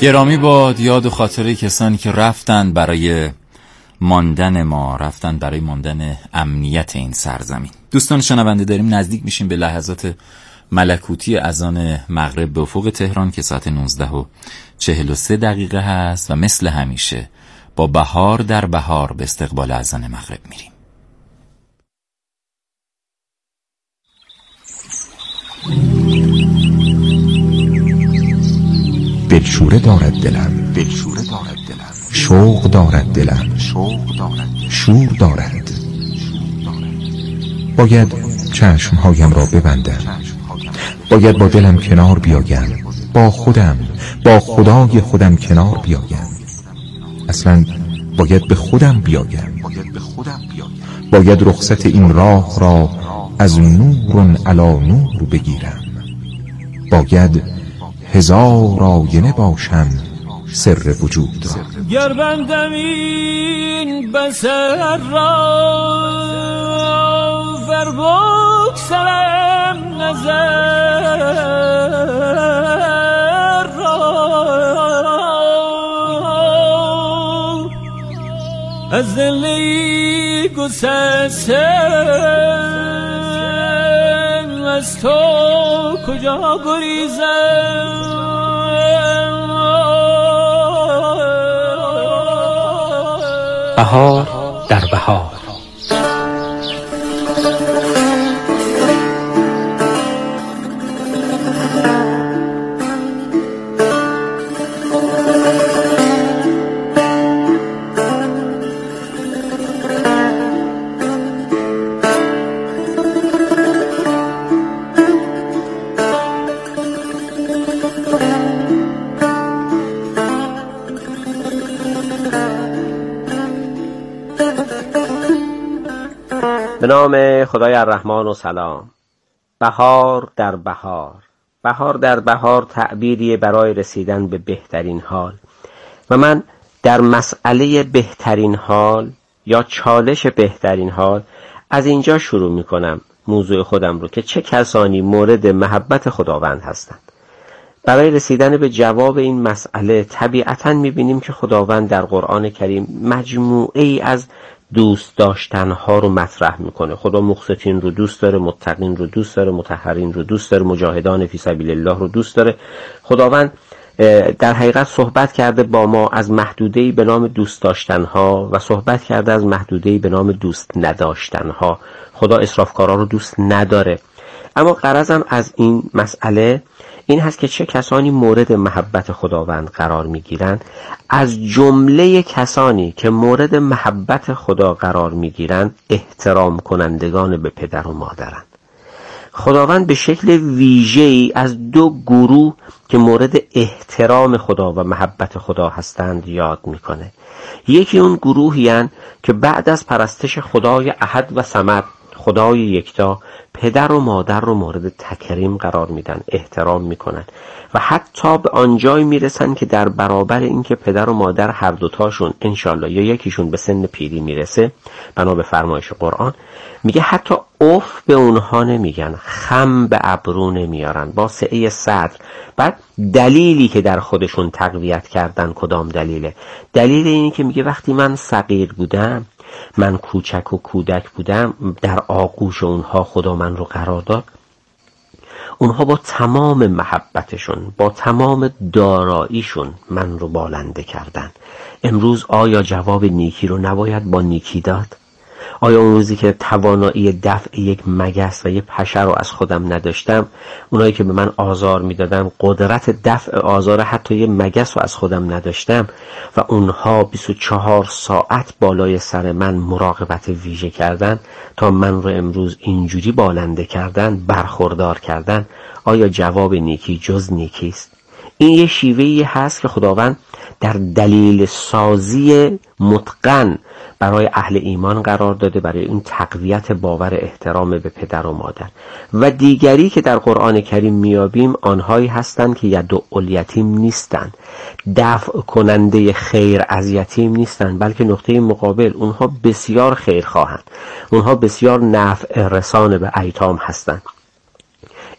گرامی باد یاد و خاطره کسانی که رفتند برای ماندن ما، رفتند برای ماندن امنیت این سرزمین. دوستان شنونده، داریم نزدیک میشیم به لحظات ملکوتی اذان مغرب به افق تهران که ساعت 19:43 هست و مثل همیشه با بهار در بهار به استقبال اذان مغرب میریم. دلشوره دارد دلم، دلشوره دارد دلم، شوق دارد دلم، شوق دارد، شور دارد. باید چشمهایم را ببندم، باید با دلم کنار بیایم، با خودم، با خدای خودم کنار بیایم. اصلا باید به خودم بیایم، باید رخصت این راه را از نور علی نور بگیرم. باید هزار آینه باشم سر وجود را. گر بندم این بسر را ور بگسلم نظر را، از دلی گسستم از تو کجا گریزم. بهار در بهار. به نام خدای الرحمن و سلام. بهار در بهار. بهار در بهار تعبیری برای رسیدن به بهترین حال و من در مسئله بهترین حال یا چالش بهترین حال از اینجا شروع می کنم موضوع خودم رو که چه کسانی مورد محبت خداوند هستند. برای رسیدن به جواب این مسئله طبیعتاً می بینیم که خداوند در قرآن کریم مجموعه ای از دوست داشتنها رو مطرح میکنه. خدا مقسطین رو دوست داره، متقین رو دوست داره، مطهرین رو دوست داره، مجاهدان فی سبیل الله رو دوست داره. خداوند در حقیقت صحبت کرده با ما از محدوده‌ای به نام دوست داشتنها و صحبت کرده از محدوده‌ای به نام دوست نداشتنها. خدا اسرافکارا رو دوست نداره. اما غرضم از این مسئله این هست که چه کسانی مورد محبت خداوند قرار میگیرند. از جمله کسانی که مورد محبت خدا قرار میگیرند احترام کنندگان به پدر و مادرند. خداوند به شکل ویژه‌ای از دو گروه که مورد احترام خدا و محبت خدا هستند یاد میکنه. یکی اون گروهی هستند که بعد از پرستش خدای احد و صمد، خدای یکتا، پدر و مادر رو مورد تکریم قرار میدن، احترام میکنن و حتی به آنجای میرسن که در برابر اینکه پدر و مادر هر دوتاشون انشالله یا یکیشون به سن پیری میرسه، بنا به فرمایش قرآن میگه حتی اوف به اونها نمیگن، خم به ابرو نمیارن، با سعه صدر. بعد دلیلی که در خودشون تقویت کردن کدام دلیله؟ دلیل اینی که میگه وقتی من صغیر بودم، من کوچک و کودک بودم، در آغوش اونها خدا من رو قرار داد. اونها با تمام محبتشون، با تمام داراییشون من رو بالنده کردن. امروز آیا جواب نیکی رو نباید با نیکی داد؟ آیا اون روزی که توانایی دفع یک مگس و یک پشه رو از خودم نداشتم، اونایی که به من آزار میدادن قدرت دفع آزار حتی یک مگس رو از خودم نداشتم و اونها 24 ساعت بالای سر من مراقبت ویژه کردن تا من رو امروز اینجوری بالنده کردن، برخوردار کردن، آیا جواب نیکی جز نیکیست؟ این یه شیوهی هست که خداوند در دلیل سازی متقن برای اهل ایمان قرار داده، برای این تقویت باور احترام به پدر و مادر. و دیگری که در قرآن کریم میابیم آنهایی هستند که یدعو الیتیم نیستند، دفع کننده خیر از یتیم نیستند، بلکه نقطه مقابل اونها بسیار خیر خواهند، اونها بسیار نفع رسان به ایتام هستند.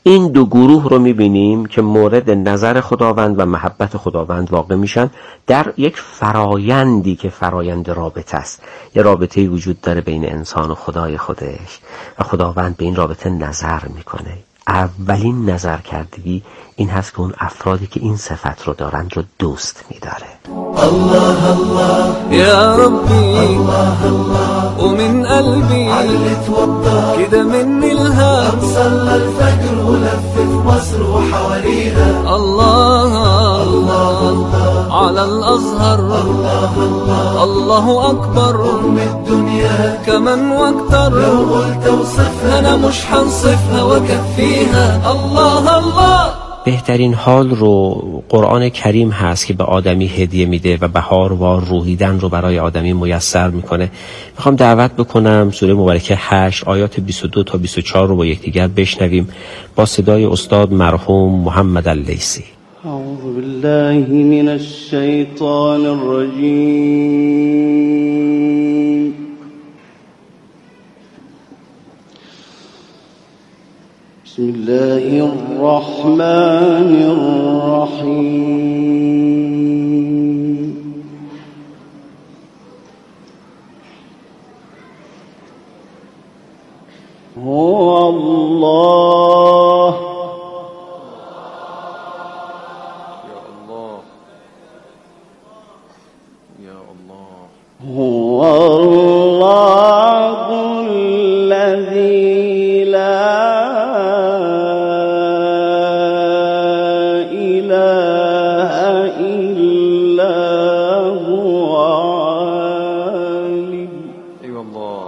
این دو گروه رو میبینیم که مورد نظر خداوند و محبت خداوند واقع میشن در یک فرایندی که فرایند رابطه است. یه رابطه‌ای وجود داره بین انسان و خدای خودش و خداوند به این رابطه نظر میکنه. اولین نظر کردگی این هست که اون افرادی که این صفت رو دارن رو دوست میداره. الله الله يا ربي الله الله ومن قلبي علت وضح كده مني الهام صلى الفجر ولف في مصر وحواليها الله الله على الأزهر الله الله الله أكبر أم الدنيا كمان واكتر لو قلت اوصفها أنا مش هنصفها وكفيها الله الله. بهترین حال رو قرآن کریم هست که به آدمی هدیه میده و بهاروار روحیدن رو برای آدمی میسر میکنه. میخوام دعوت بکنم سوره مبارکه 8 آیات 22 تا 24 رو با یکدیگر بشنویم با صدای استاد مرحوم محمد اللیثی. اعوذ بالله من الشیطان الرجیم. بسم الله الرحمن الرحیم. هو الله هو الله الذي لا إله إلا هو عالم. أي والله.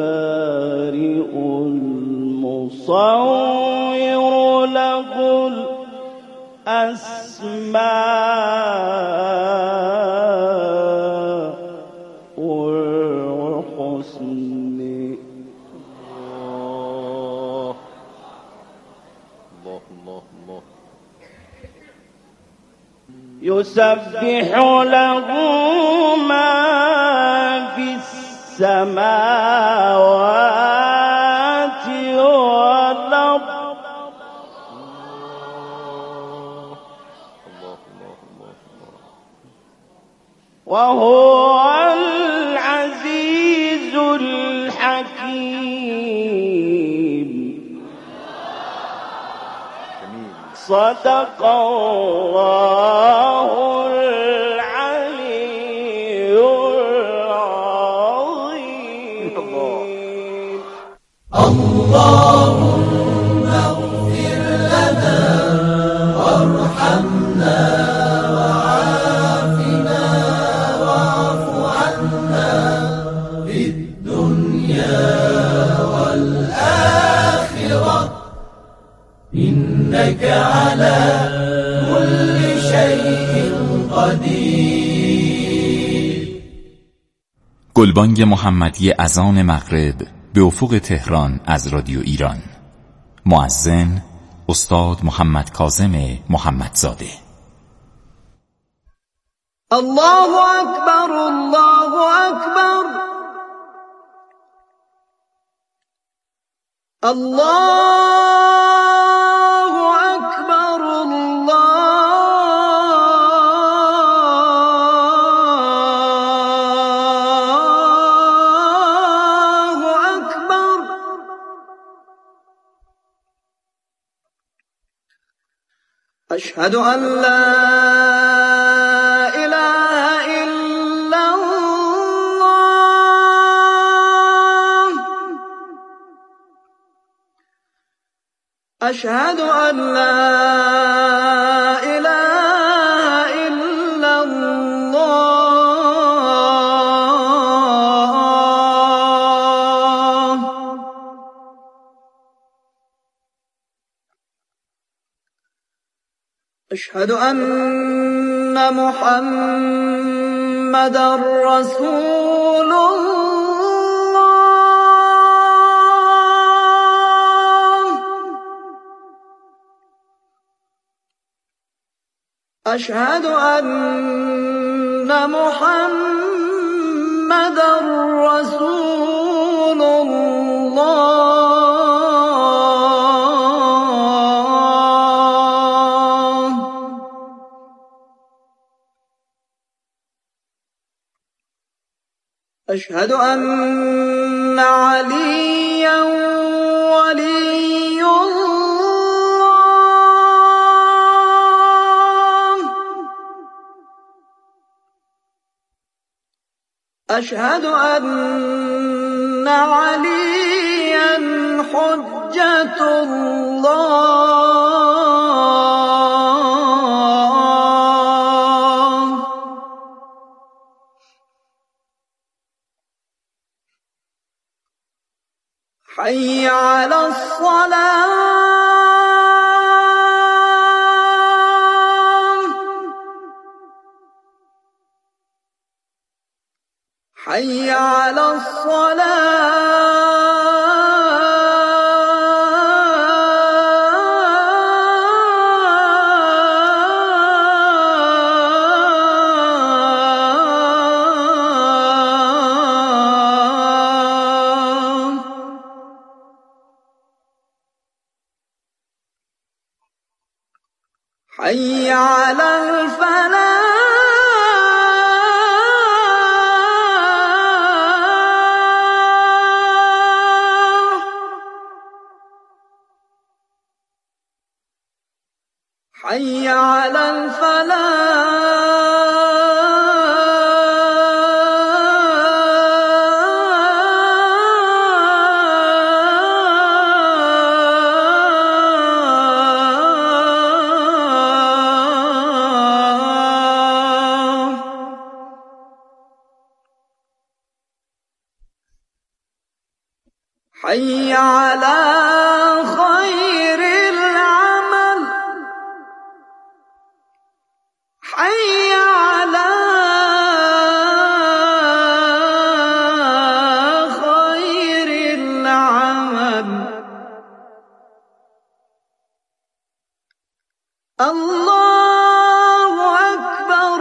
البارئ المصور له الأسماء الحسن. الله الله الله. يسبح له ما في السماوات والأرض وهو العزيز الحكيم. صدق الله العلي العظيم. اللهم اغفر لنا وارحمنا وعافنا واعف عنا في الدنيا والآخرة إنك على كل شيء قدیر. گلبانگ محمدی اذان مغرب به افق تهران از رادیو ایران. مؤذن استاد محمد کاظم محمدزاده. الله اکبر الله اکبر الله اکبر الله اکبر. اشهد ان لا اله الا الله. أشهد أن لا إله إلا الله. أشهد أن محمدًا رسول أشهد أن محمدًا رسول الله. أشهد أن عليًّا ولي أشهد أن عليًّا حجة الله. حي على الصلاة حي على الصلاة. حي على الفلاح حي على الفلاح. حي على خير العمل حي على خير العمل الله أكبر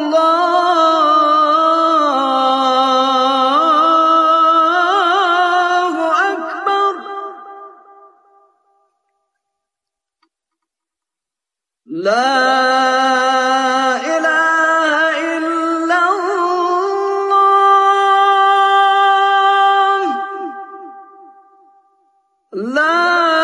الله أكبر لا إله إلا الله لا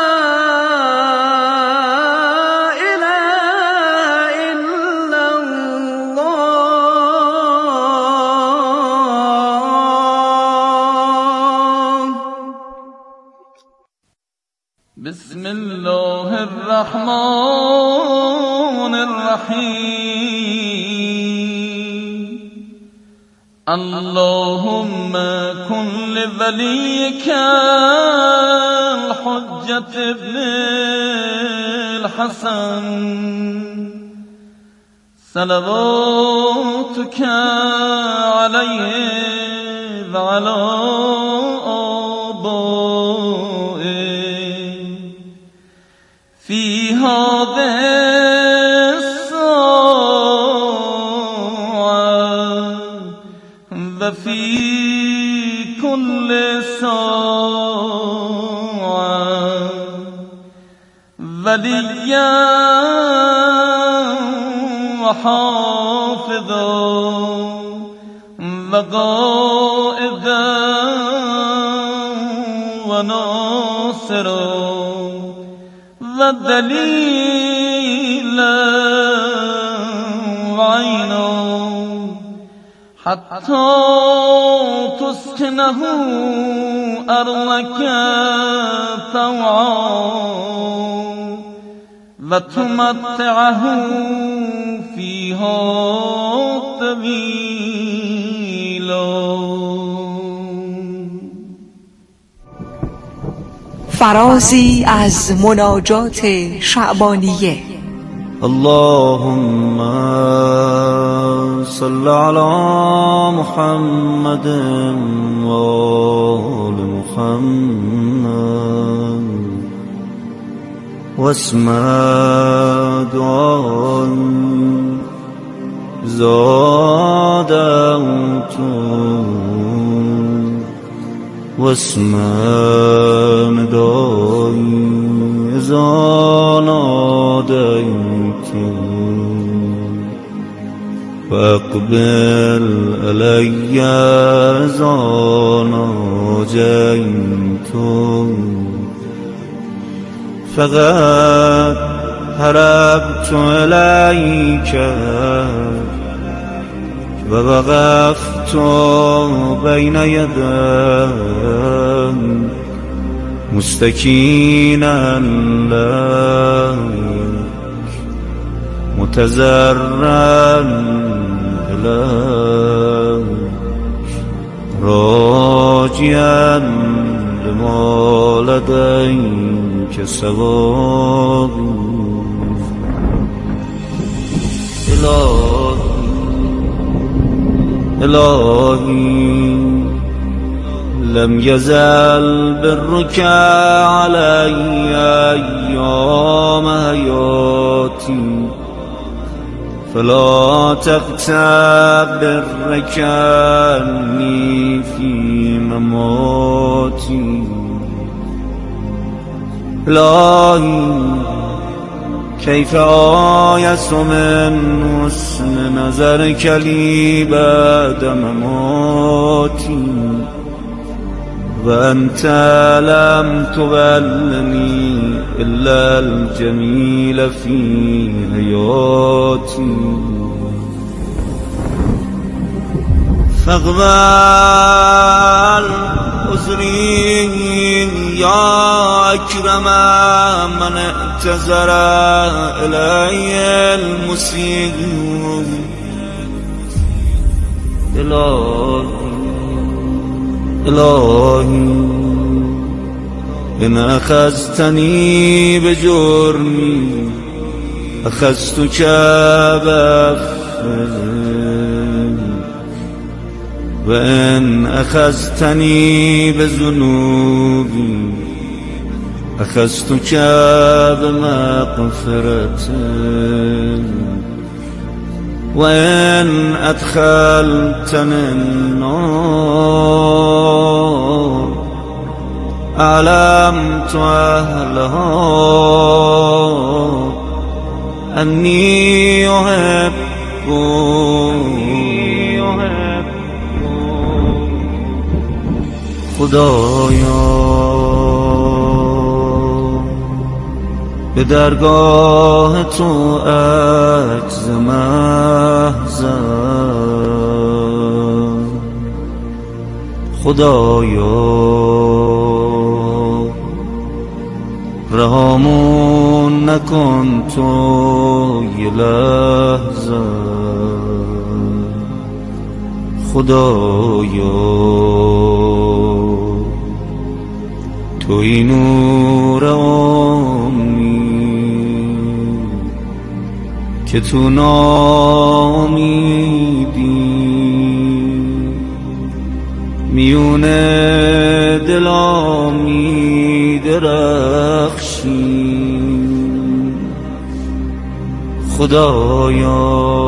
بسم الله الرحمن الرحيم اللهم كن لوليك الحجة ابن الحسن صلواتك عليه وعلى في هذه الساعة وفي كل ساعة وليا وحافظا وقائدا وناصرا والدليلا وعينا حتى تسكنه أرضك طوعا وتمتعه فيها طويلا. فرازی از مناجات شعبانیه. اللهم صل على محمد وآل محمد واسمع دعاء زادت واسمع ندائی اذا نادیت فاقبل علی اذا ناجیت فقد هربت الیک ووقفت بین یدیک مستکینا لک متضرعا الیک راجعا لما لدیک ثواب. إلهي لم يزل برك علي أيام حياتي فلا تغتب برك عني في مماتي. إلهي كيف آيس من حسن نظرك لي بعد مماتي وأنت لم تبلني إلا الجميل في حياتي. فاقبل عذري يا أكرم من اعتذر إلي المسيء. إلهي إن أخذتني بجرمي أخذتك بأخذ وإن أخذتني بذنوبي أخذتك بمغفرة وإن أدخلتني النار أعلمت أهلها أني أحب خدایا به درگاه تو عجز محضم خدایا رهامون نکن تو یه لحظه خدایا توی نور آمی که تو نامیدی میون دلا می درخشی خدایا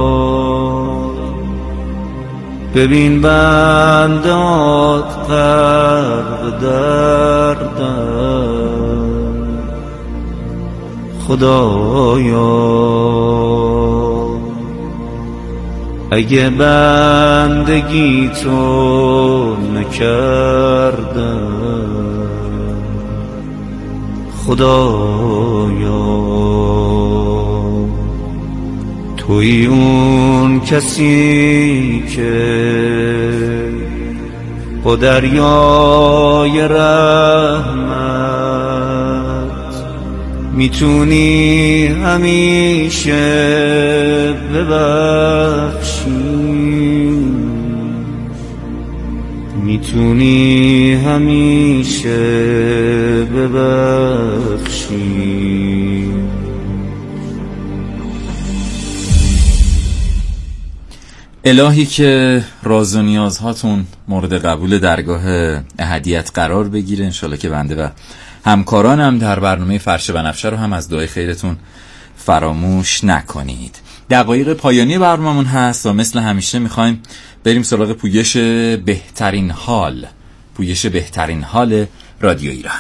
ببین بندات غرق دردن خدایا اگه بندگی تو نکردم خدایا توی اون کسی که با دریای رحمت میتونی همیشه ببخشی میتونی همیشه ببخشی الهی که راز و نیازهاتون مورد قبول درگاه احدیت قرار بگیره. انشالله که بنده و همکارانم در برنامه فرش بنفشه رو هم از دعای خیرتون فراموش نکنید. دقایق پایانی برنامه‌مون هست و مثل همیشه میخوایم بریم سراغ پویش بهترین حال رادیو ایران.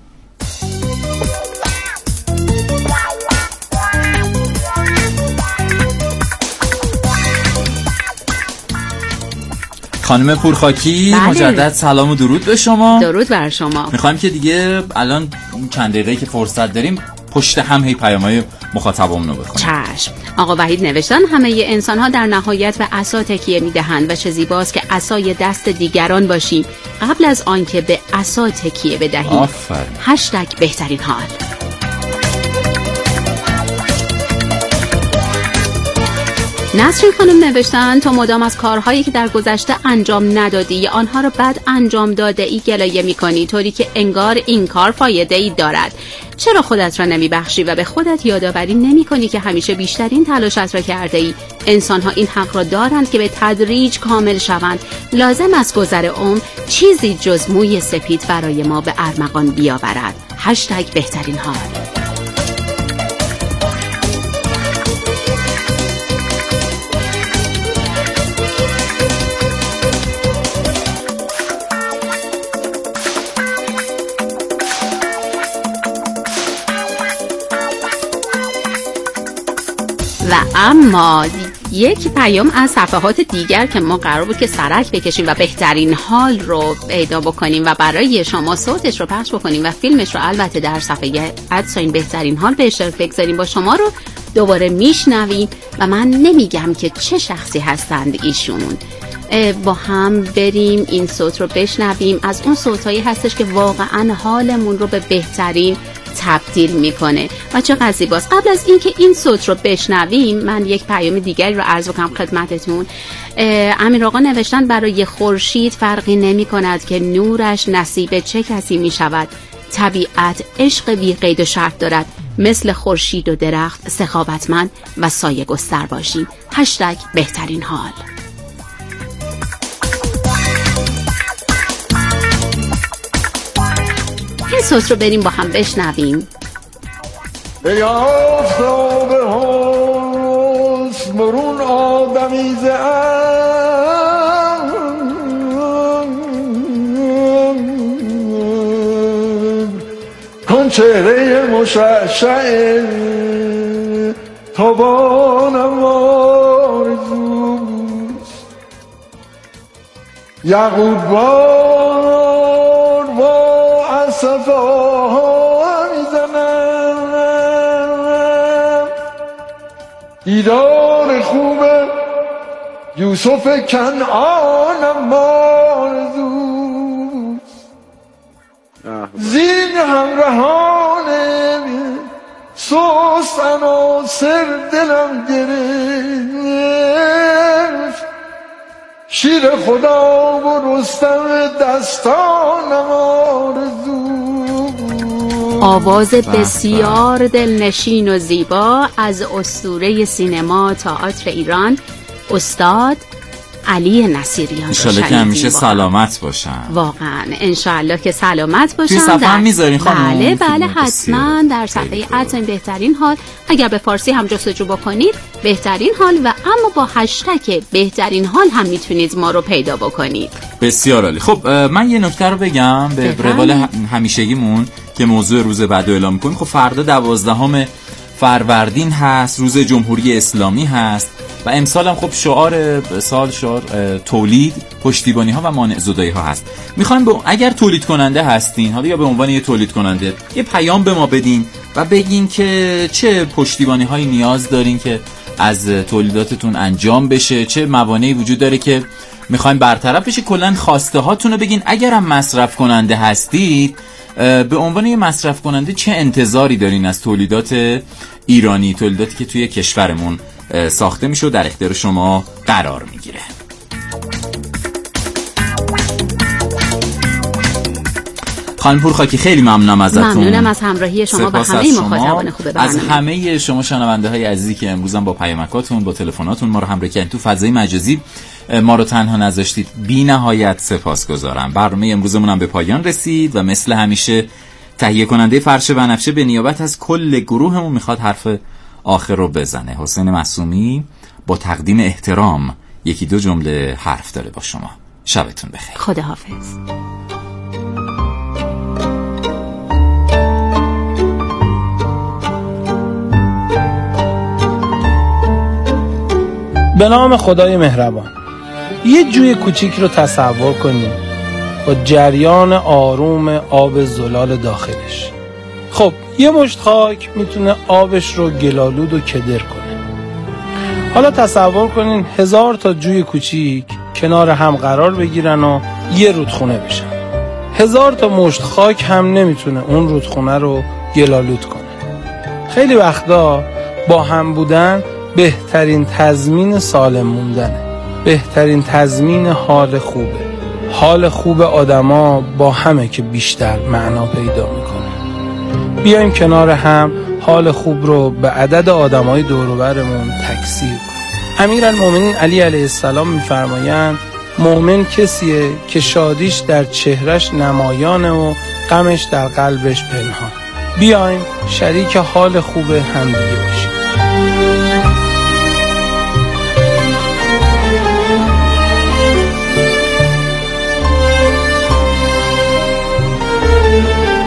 خانم پورخاکی مجدد سلام و درود به شما. درود بر شما. میخوایم که دیگه الان چند دقیقه‌ای که فرصت داریم پشت هم هی پیام‌های مخاطبمون رو بخونیم. چشم. آقا وحید نوشتن همه انسان‌ها در نهایت به عصا تکیه می‌دهند و چه زیباست که عصای دست دیگران باشیم قبل از آنکه به عصا تکیه بدهیم. آفرین. بهترین حال. نسرین خانم نوشتن تو مدام از کارهایی که در گذشته انجام ندادی یا آنها را بعد انجام داده ای گلایه می‌کنی طوری که انگار این کار فایده ای دارد. چرا خودت را نمی‌بخشی و به خودت یادآوری نمی‌کنی که همیشه بیشترین تلاشت را کرده ای؟ انسان‌ها این حق را دارند که به تدریج کامل شوند. لازم است گذر عمر چیزی جز موی سپید برای ما به ارمغان بیاورد. بهترین حال. و اما یک پیام از صفحات دیگر که ما قرار بود که سرک بکشیم و بهترین حال رو پیدا بکنیم و برای شما صوتش رو پخش بکنیم و فیلمش رو البته در صفحه ادساین بهترین حال به اشتراک بگذاریم با شما رو دوباره میشنویم و من نمیگم که چه شخصی هستند ایشون. با هم بریم این صوت رو بشنویم. از اون صوتایی هستش که واقعا حالمون رو به بهترین تبدیل میکنه و چقدر زیباست. قبل از اینکه این صوت رو بشنویم من یک پیام دیگری رو عرض کنم خدمتتون. امیر آقا نوشتن برای خورشید فرقی نمی کند که نورش نصیب چه کسی می شود. طبیعت عشق بی قید و شرط دارد، مثل خورشید و درخت سخاوتمند و سایه گستر باشیم. بهترین حال. این صوت رو بریم با هم بشنویم. ای آفتاب حسن برون آدمیزه کن چهره مشعشع تابانم آرزوست، یعقوب بار با اصفاها میزنم، دیدار خوب یوسف کنعانم آرزوست، زین همراهان سوست عناصر دلم گرفت، شیر خدا و رستم دستانم آرزوست. آواز بسیار دلنشین و زیبا از اسطوره سینما تئاتر ایران استاد علی نصیریان. انشالله که همیشه سلامت باشن. واقعا انشالله که سلامت باشن. توی صفحه هم میذارین خانم؟ بله حتما در صفحه @. بهترین حال اگر به فارسی هم جستجو بکنید بهترین حال، و اما با هشتگ بهترین حال هم میتونید ما رو پیدا بکنید. بسیار عالی. خب من یه نکته رو بگم به روال همیشگیمون که موضوع روز بعد رو اعلام کنیم. خب فردا 12 فروردین هست، روز جمهوری اسلامی هست و امسال هم خب شعار تولید، پشتیبانی ها و مانع زدایی ها هست. میخوایم اگر تولید کننده هستین، حالا یا به عنوان یه تولید کننده، یه پیام به ما بدین و بگین که چه پشتیبانی هایی نیاز دارین که از تولیداتتون انجام بشه، چه موانعی وجود داره که میخوایم برطرف بشه. کلا خواسته هاتون رو بگین. اگر هم مصرف کننده هستید، به عنوان یه مصرف کننده چه انتظاری دارین از تولیدات ایرانی، تولیداتی که توی کشورمون ساخته میشه و در اختیار شما قرار میگیره. خانم پورخاکی خیلی ممنونم ازتون. ممنونم از همراهی شما و همه مخاطبان خوب برنامه. از همه شما شنونده های عزیزی که امروزم با پیامکاتون، با تلفناتون ما رو همراه کردین، تو فضای مجازی ما رو تنها نذاشتید. بی نهایت سپاسگزارم. برنامه امروزمون هم به پایان رسید و مثل همیشه تهیه کننده فرش بنفشه به نیابت از کل گروهمون میخواد حرف آخر رو بزنه. حسین معصومی با تقدیم احترام 1-2 جمله حرف داره با شما. شبتون بخیر. خداحافظ. به نام خدای مهربان. یه جوی کوچیک رو تصور کنید با جریان آروم آب زلال داخلش. خب یه مشت خاک میتونه آبش رو گلالود و کدر کنه. حالا تصور کنین 1000 تا جوی کوچیک کنار هم قرار بگیرن و یه رودخونه بشن. 1000 تا مشت خاک هم نمیتونه اون رودخونه رو گلالود کنه. خیلی وقتا با هم بودن بهترین تضمین سالم موندنه، بهترین تضمین حال خوبه. حال خوب آدما با همه که بیشتر معنا پیدا میکنه. بیایم کنار هم حال خوب رو به عدد آدمای دور و برمون تکثیر کنیم. امیرالمومنین علی علیه السلام میفرمایند مؤمن کسیه که شادیش در چهرش نمایانه و غمش در قلبش پنهان. بیایم شریک حال خوب همدیگه باشیم.